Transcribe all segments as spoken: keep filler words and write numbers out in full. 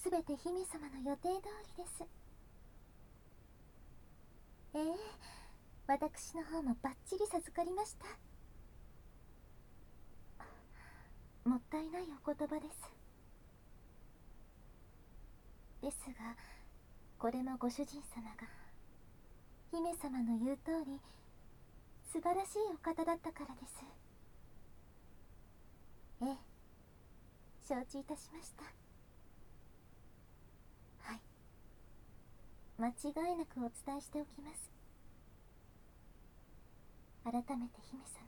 すべて姫様の予定通りです。ええ、私の方もバッチリ授かりました。もったいないお言葉です。ですが、これもご主人様が姫様の言う通り素晴らしいお方だったからです。ええ、承知いたしました。はい、間違いなくお伝えしておきます。改めて姫様、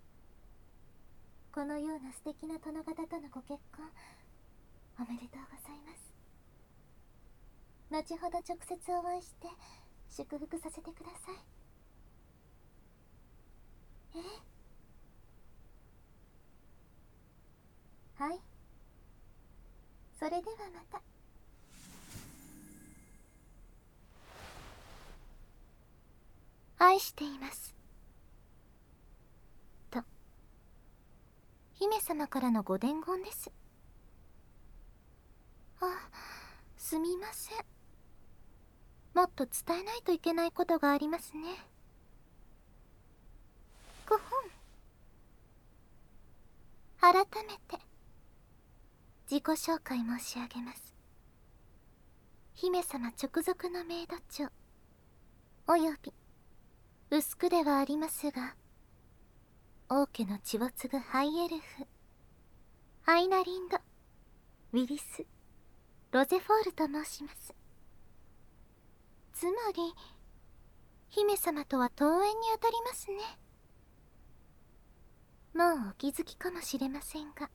このような素敵な殿方とのご結婚おめでとうございます。後ほど直接お会いして祝福させてください。えはい、それではまた。愛していますと姫様からのご伝言です。あ、すみません。もっと伝えないといけないことがありますね。ご本、改めて自己紹介申し上げます。姫様直属のメイド長および薄くではありますが王家の血を継ぐハイエルフアイナリンド・ウィリス・ロゼフォールと申します。つまり姫様とは遠縁にあたりますね。もうお気づきかもしれませんが、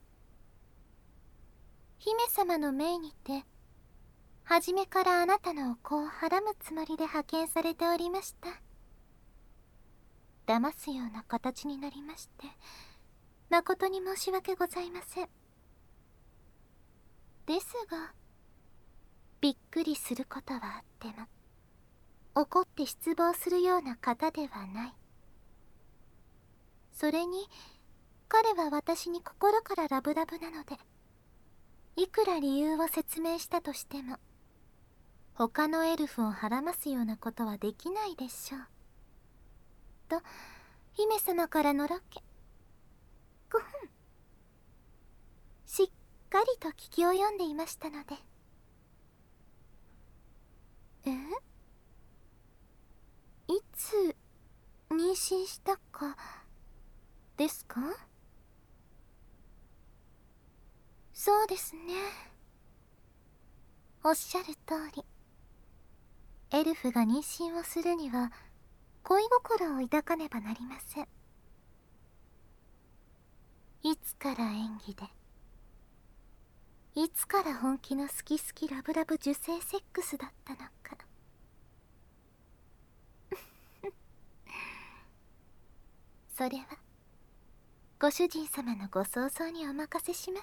姫様の命にて初めからあなたのお子をはらむつもりで派遣されておりました。騙すような形になりまして誠に申し訳ございません。ですがびっくりすることはあっても怒って失望するような方ではない。それに彼は私に心からラブラブなので、いくら理由を説明したとしても他のエルフをはらますようなことはできないでしょうと姫様からのロケごふんしっかりと聞き及んでいましたので。え、いつ妊娠したかですか？そうですね、おっしゃる通りエルフが妊娠をするには恋心を抱かねばなりません。いつから演技でいつから本気の好き好きラブラブ受精セックスだったのかそれはご主人様のご想像にお任せします。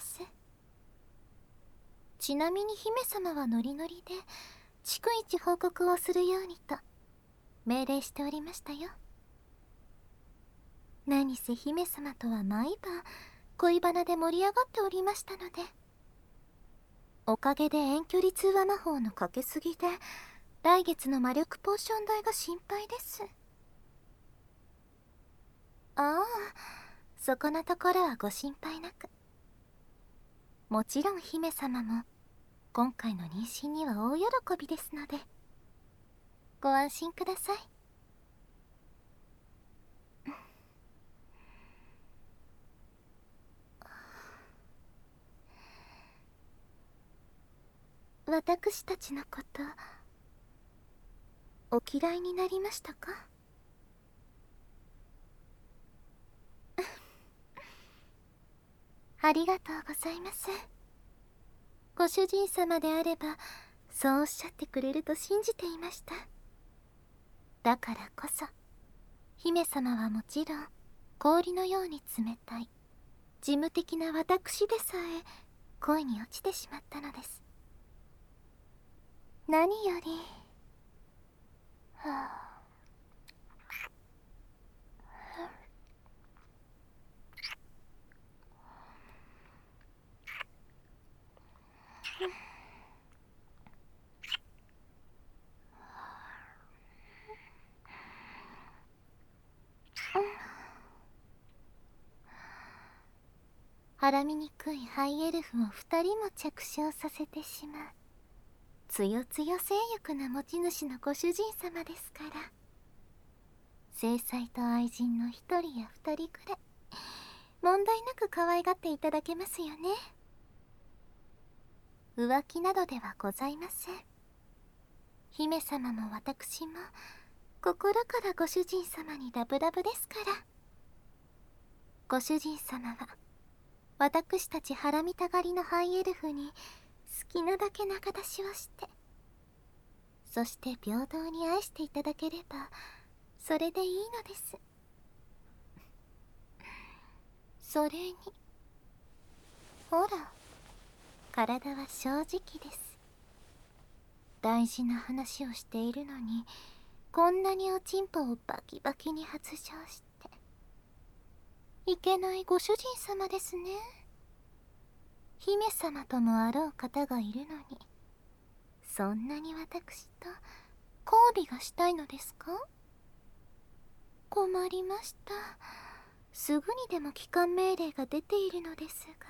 ちなみに姫様はノリノリで逐一報告をするようにと命令しておりましたよ。何せ姫様とは毎晩恋バナで盛り上がっておりましたので、おかげで遠距離通話魔法のかけすぎで来月の魔力ポーション代が心配です。ああ、そこのところはご心配なく。もちろん姫様も今回の妊娠には大喜びですのでご安心ください。私たちのことお嫌いになりましたか？ありがとうございます。ご主人様であればそうおっしゃってくれると信じていました。だからこそ姫様はもちろん氷のように冷たい事務的な私でさえ恋に落ちてしまったのです。何よりはあはらみにくいハイエルフを二人も着床させてしまうつよつよ性欲な持ち主のご主人様ですから、正妻と愛人の一人や二人くらい問題なく可愛がっていただけますよね。浮気などではございません。姫様も私も心からご主人様にラブラブですから。ご主人様は私たちハラミたがりのハイエルフに好きなだけ仲出しをして、そして平等に愛していただければそれでいいのです。それにほら、体は正直です。大事な話をしているのにこんなにおちんぽをバキバキに発情していけないご主人様ですね。姫様ともあろう方がいるのに、そんなに私と交尾がしたいのですか？困りました。すぐにでも帰還命令が出ているのですが。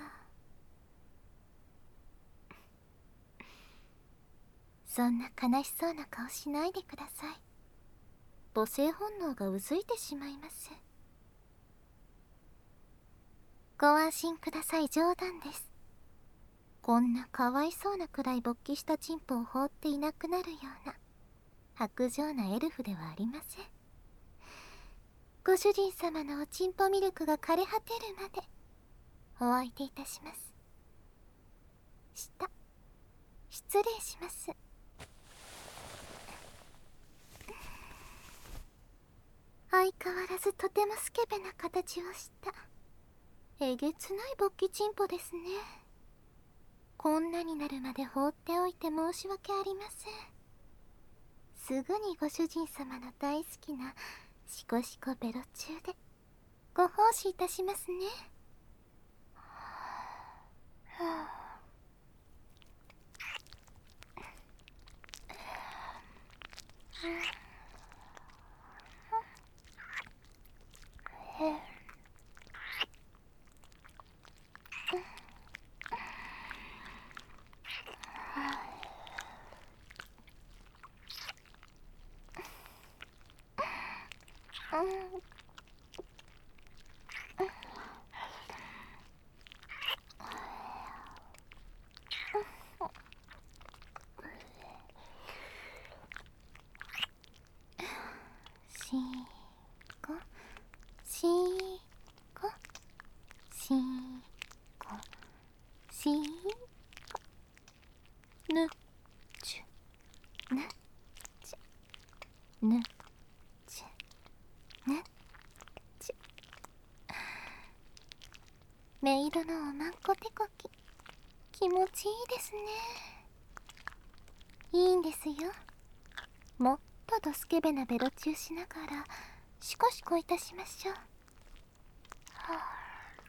そんな悲しそうな顔しないでください。母性本能がうずいてしまいます。ご安心ください、冗談です。こんなかわいそうなくらい勃起したチンポを放っていなくなるような薄情なエルフではありません。ご主人様のおちんぽミルクが枯れ果てるまでお相手いたします。した失礼します。相変わらずとてもスケベな形をしたえげつない勃起チンポですね。こんなになるまで放っておいて申し訳ありません。すぐにご主人様の大好きなシコシコベロ中でご奉仕いたしますね。はあしこしこしこしこぬちゅぬちゅぬちゅぬちゅメイドのおまんこ手こき気持ちいいですね。いいんですよ。もっとドスケベなベロチューしながらシコシコいたしましょう。はあ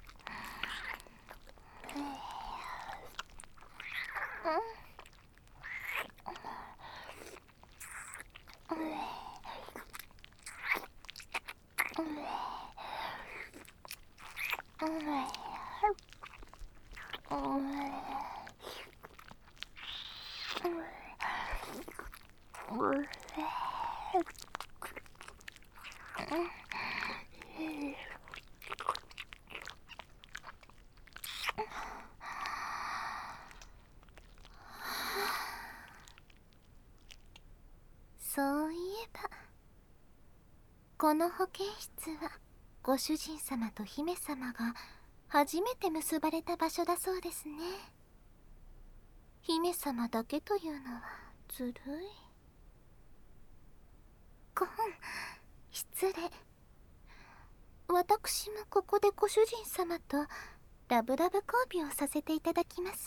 そういえばこの保健室はご主人様と姫様が初めて結ばれた場所だそうですね。姫様だけというのはずるい。ごん失礼。私もここでご主人様とラブラブ交尾をさせていただきます。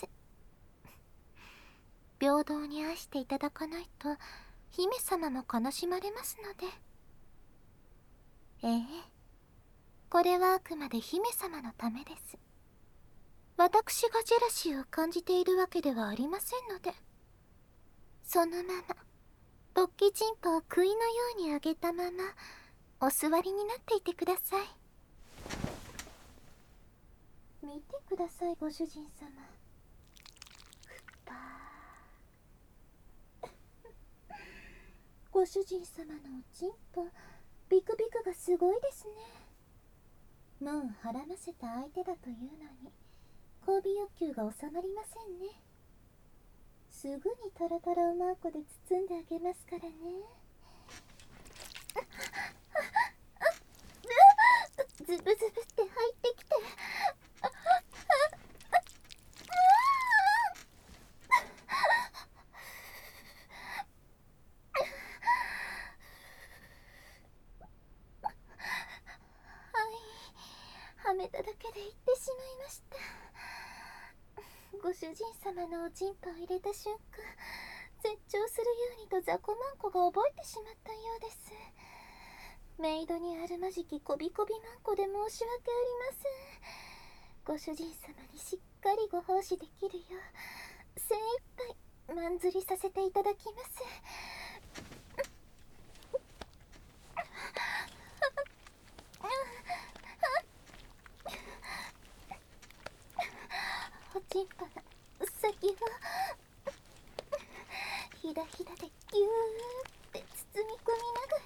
平等に愛していただかないと姫様も悲しまれますので。ええ、これはあくまで姫様のためです。私がジェラシーを感じているわけではありませんので。そのまま勃起チンポを杭のように上げたままお座りになっていてください。 見てください、ご主人様。ご主人様のおちんぽ、ビクビクがすごいですね。もうはらませた相手だというのに、交尾欲求が収まりませんね。すぐにトロトロおまんこで包んであげますからね。ズブズブって入ってきて。はめただけでいってしまいました。ご主人様のおちんぽを入れた瞬間、絶頂するようにと雑魚マンコが覚えてしまったようです。メイドにあるまじきこびこびマンコで申し訳ありません。ご主人様にしっかりご奉仕できるよう精一杯まんずりさせていただきます。おちんぽの先をひだひだでギューって包み込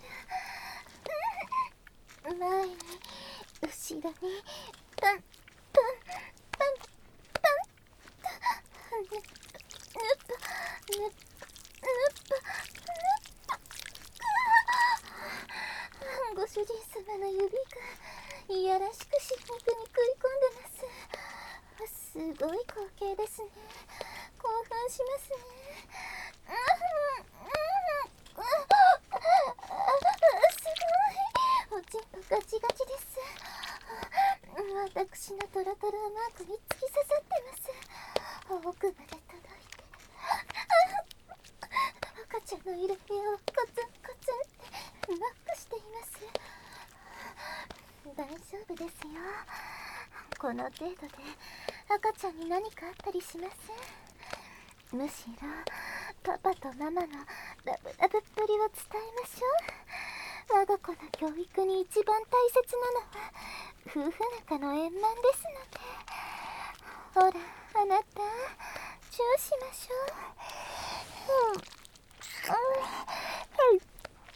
みながら、前に後ろにパンパンパンパンぬっぬっぬっぬっご主人様の指がいやらしくし肉に食い込んでます。すごい光景ですね。興奮しますね。すごい、おちんぽガチガチです。私のトロトロマークに突き刺さってます。奥まで届いて、赤ちゃんのいる部屋をコツンコツンってノックしています。大丈夫ですよ。この程度で赤ちゃんに何かあったりしません。むしろパパとママのラブラブっぷりを伝えましょう。我が子の教育に一番大切なのは夫婦仲の円満ですので。ほらあなた、チューしましょう。うんうんうん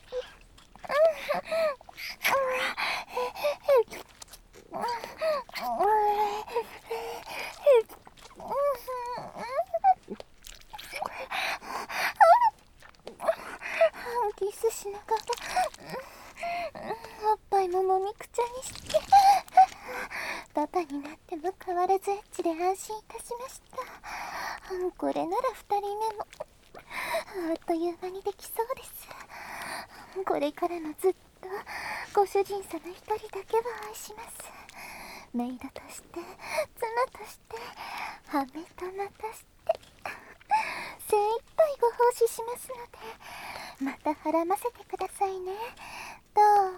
キスしながらおっぱいももみくちゃにしてパパになっても変わらずエッチで安心いたしました。これならふたりめもあっという間にできそうです。これからもずっとご主人様一人だけを愛します。メイドとして妻としてハメとまたして精一杯ご奉仕しますので、またはらませてくださいね。ドーリン。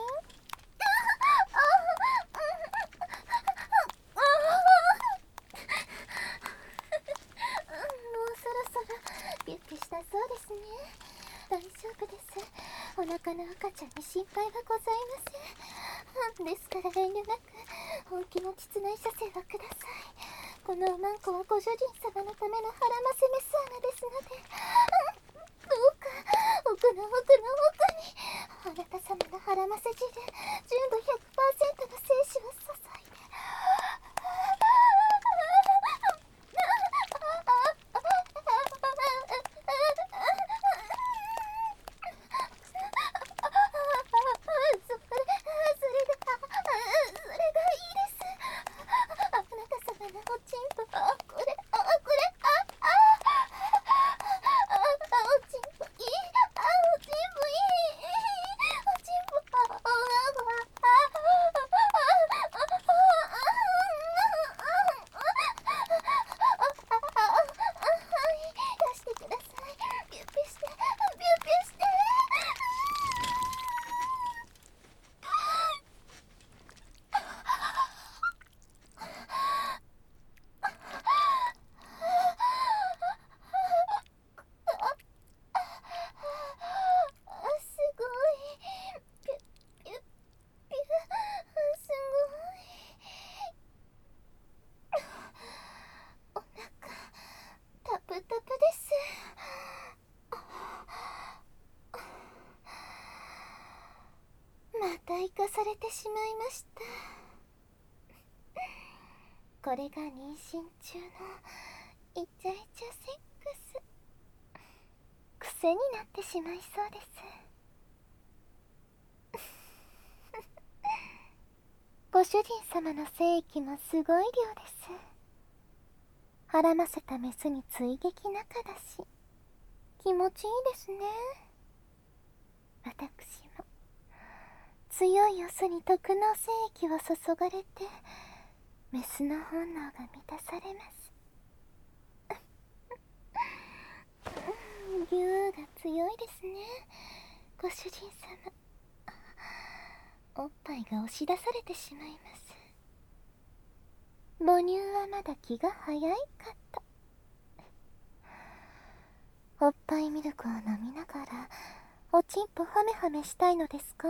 ビュッてしたそうですね。大丈夫です。お腹の赤ちゃんに心配はございません。ですから遠慮なく本気の膣内射精はください。このおまんこはご主人様のためのはらませメス穴ですので、どうか奥の奥の奥にあなた様のはらませ汁純度 ひゃくパーセント の精子を注いでしまいました。これが妊娠中のイチャイチャセックス。癖になってしまいそうです。ご主人様の精液もすごい量です。はらませたメスに追撃仲だし、気持ちいいですね。私も強いオスに特能精液を注がれて、メスの本能が満たされます。竜が強いですね、ご主人様。おっぱいが押し出されてしまいます。母乳はまだ気が早いかと。おっぱいミルクを飲みながらおちんぽハメハメしたいのですか？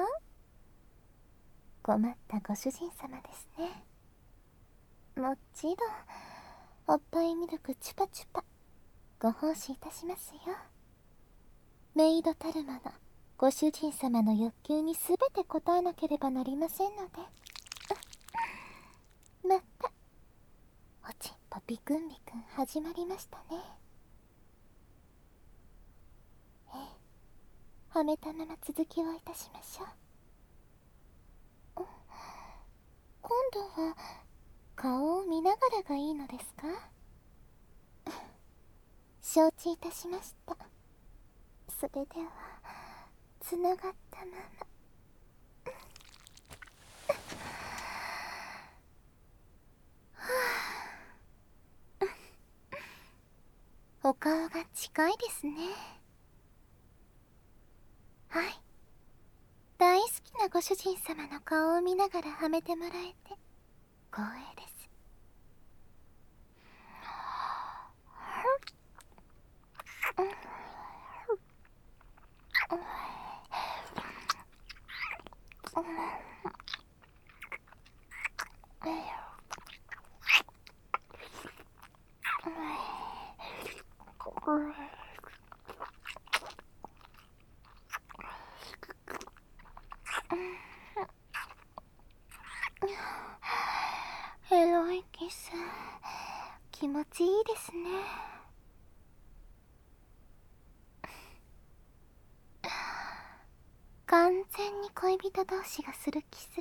困ったご主人様ですね。もちろんおっぱいミルクチュパチュパご奉仕いたしますよ。メイドたるものご主人様の欲求にすべて応えなければなりませんので。またおちんぽビクンビクン始まりましたね。ええ、はめたまま続きをいたしましょう。今度は顔を見ながらがいいのですか？承知いたしました。それではつながったまま。お顔が近いですね。はい、大好きなご主人様の顔を見ながらはめてもらえて光栄です。エロいキス、気持ちいいですね。完全に恋人同士がするキスです。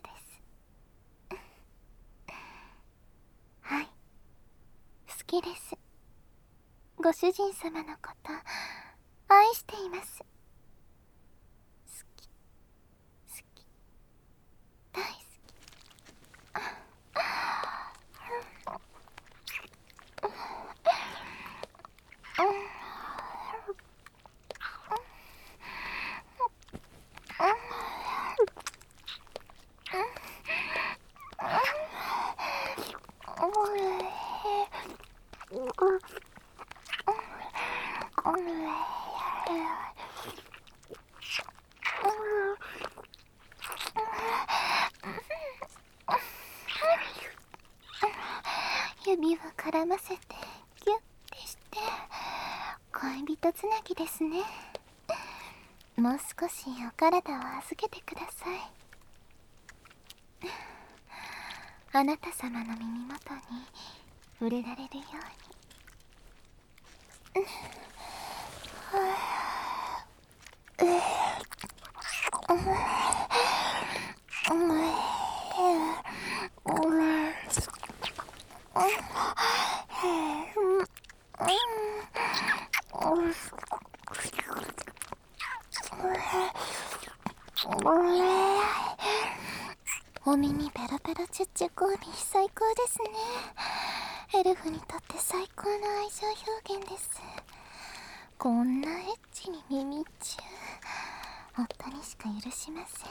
はい、好きです。ご主人様のこと愛しています。好き、好き、大好き。指を絡ませてギュッてして恋人つなぎですね。もう少しお体を預けてください。あなた様の耳元に触れられるように。お耳ペロペロチュッチュコーミー最高ですね。エルフにとって最高の愛情表現です。こんなエッチに耳チュー夫にしか許しません。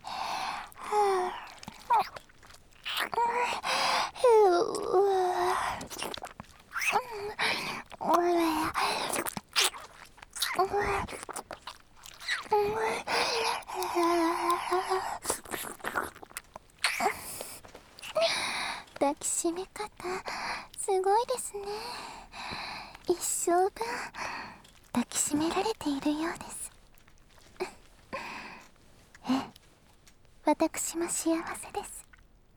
抱きしめ方すごいですね。一生分抱きしめられているようです。え、 私も幸せです。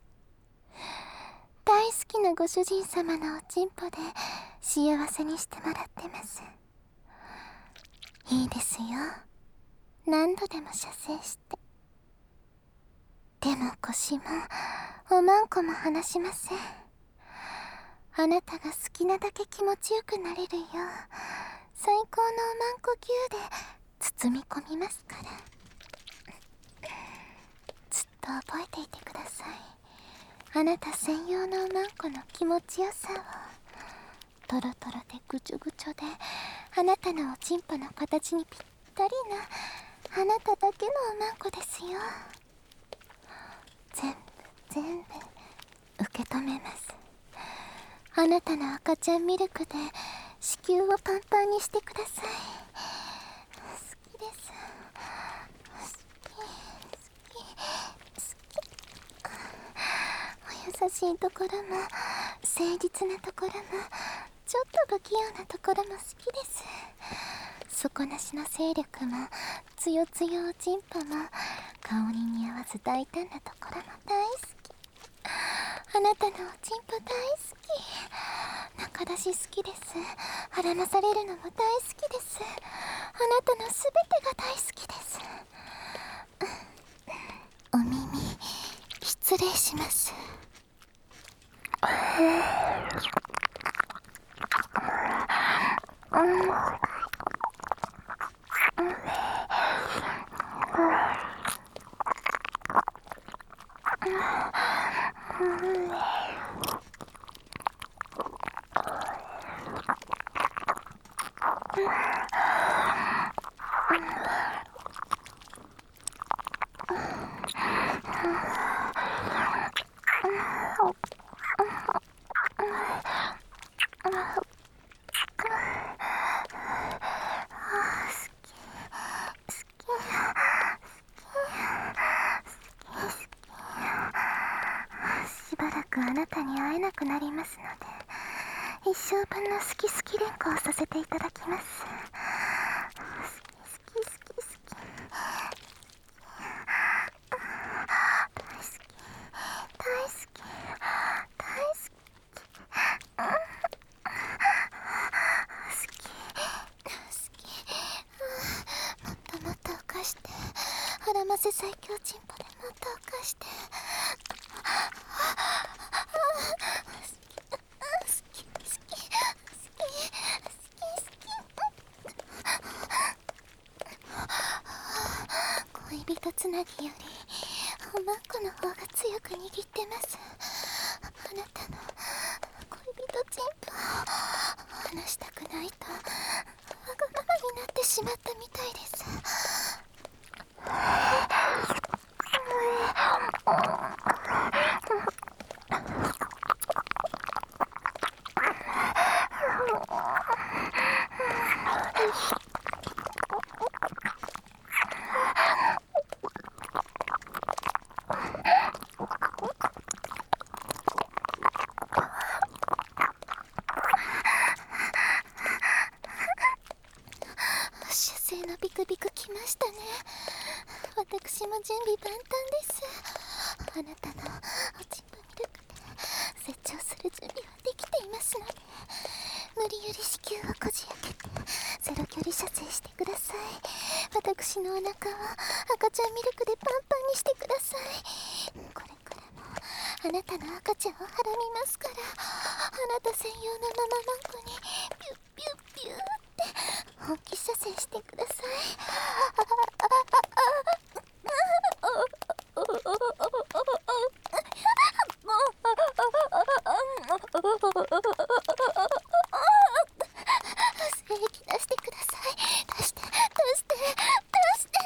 大好きなご主人様のおちんぽで幸せにしてもらってます。いいですよ、何度でも射精して。でも腰もおまんこも離しません。あなたが好きなだけ気持ちよくなれるよう最高のおまんこぎゅうで包み込みますから。ずっと覚えていてください。あなた専用のおまんこの気持ちよさを。トロトロでぐちょぐちょであなたのおちんぽの形にぴったりなあなただけのおまんこですよ。全部全部受け止めます。あなたの赤ちゃんミルクで子宮をパンパンにしてください。好きです。好き好き好き。お優しいところも誠実なところもちょっと不器用なところも好きです。底なしの勢力もつよつよおちんぽも顔に似合わず大胆なところも大好き。あなたのおちんぽ大好き。仲出し好きです。はらまされるのも大好きです。あなたのすべてが大好きです。お耳失礼します。しばらくあなたに会えなくなりますので、一生分の好き好き連呼をさせていただきます。好き好き好き好き大好き大好き大好き好き好き。もっともっと犯して、はらませ最強チンポでもっと犯して。恋人つなぎよりおまんこの方が強く握ってます。あなたの恋人チンポを離したくないとわがままになってしまったみたいです。射精のビクビクきましたね。私も準備万端です。あなたのおちんぽミルクで成長する準備はできていますので、無理やり子宮をこじ開けてゼロ距離射精してください。私のお腹を赤ちゃんミルクでパンパンにしてください。これからもあなたの赤ちゃんをはらみますから、あなた専用のマママンコにピュッピュッピューって本気射精してください。精液出してください。出して出して出して。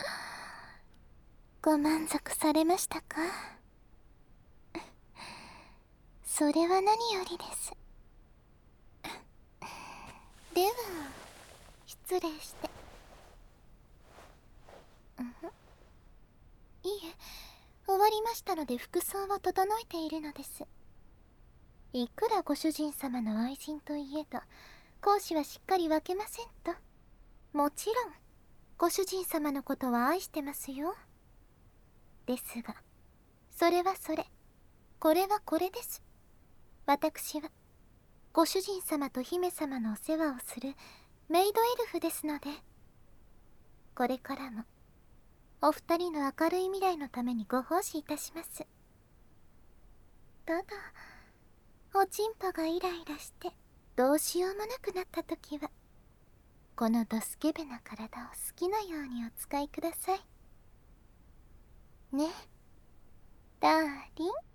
ご満足されましたか？ それは何よりです。では失礼して。うんふん、いえ、終わりましたので服装を整えているのです。いくらご主人様の愛人といえど講師はしっかり分けませんと。もちろんご主人様のことは愛してますよ。ですがそれはそれ、これはこれです。私はご主人様と姫様のお世話をするメイドエルフですので、これからもお二人の明るい未来のためにご奉仕いたします。ただおちんぽがイライラしてどうしようもなくなった時はこのドスケベな体を好きなようにお使いくださいね、ダーリン。